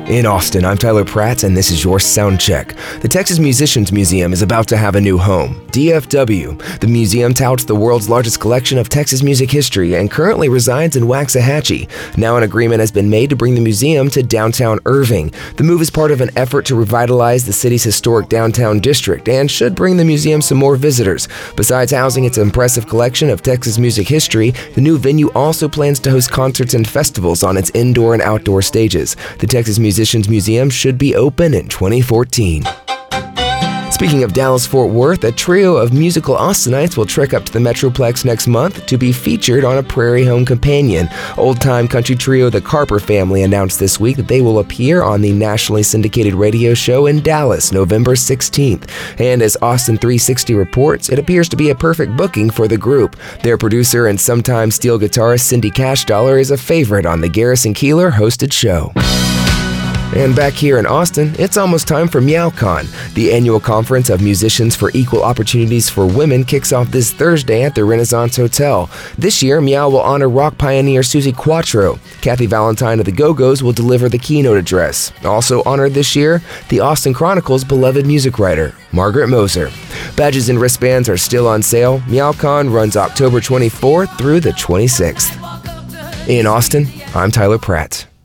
In Austin, I'm Tyler Pratt, and this is your Sound Check. The Texas Musicians Museum is about to have a new home, DFW. The museum touts the world's largest collection of Texas music history and currently resides in Waxahachie. Now an agreement has been made to bring the museum to downtown Irving. The move is part of an effort to revitalize the city's historic downtown district and should bring the museum some more visitors. Besides housing its impressive collection of Texas music history, the new venue also plans to host concerts and festivals on its indoor and outdoor stages. The Texas Musicians Museum should be open in 2014. Speaking of Dallas-Fort Worth, a trio of musical Austinites will trek up to the Metroplex next month to be featured on a Prairie Home Companion. Old-time country trio The Carper Family announced this week that they will appear on the nationally syndicated radio show in Dallas, November 16th. And as Austin 360 reports, it appears to be a perfect booking for the group. Their producer and sometime steel guitarist Cindy Cashdollar is a favorite on the Garrison Keillor hosted show. And back here in Austin, it's almost time for MeowCon. The annual conference of musicians for equal opportunities for women kicks off this Thursday at the Renaissance Hotel. This year, Meow will honor rock pioneer Suzi Quatro. Kathy Valentine of the Go-Go's will deliver the keynote address. Also honored this year, the Austin Chronicle's beloved music writer, Margaret Moser. Badges and wristbands are still on sale. MeowCon runs October 24th through the 26th. In Austin, I'm Tyler Pratt.